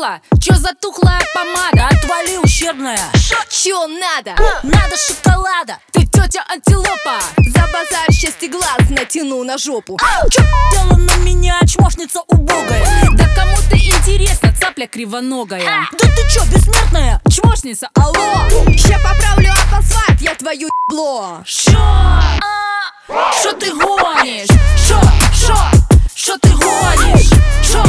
сука? Чё затухлая помада? Отвали, ущербная. Чё надо? Надо шоколада. Ты тётя антилопа. За базар счастье глаз натяну на жопу. Чё делала на меня, чмошница убогая? Да кому ты интересна, цапля кривоногая? Да ты чё, бессмертная? Чмошница, алло. Ща поправлю об асфальт, я твою ебло. Шо ты гонишь? Шо ты гонишь? Шо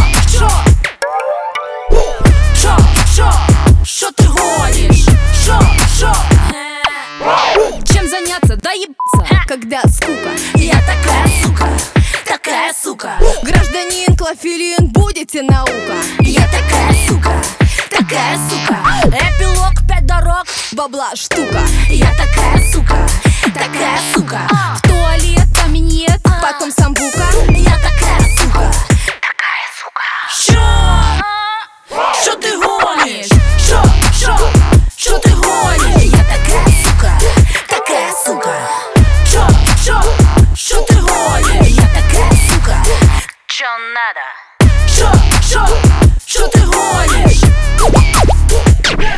ты гонишь? Шо? Чем заняться? Да ебаться. Когда скука. Я такая сука. Гражданин Клофелин, будете наука. Я такая сука. Эпилог 5 дорог. Бабла штука. Я такая сука. В туалет каминет, Потом самбука. я такая сука. Шо ты гонишь? Шо ты гонишь? Я такая сука. Шо ты гонишь? Я такая сука. Чё надо? Шо ты гонишь?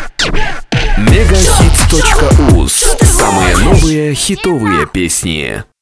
Megahits.uz. Самые новые хитовые песни.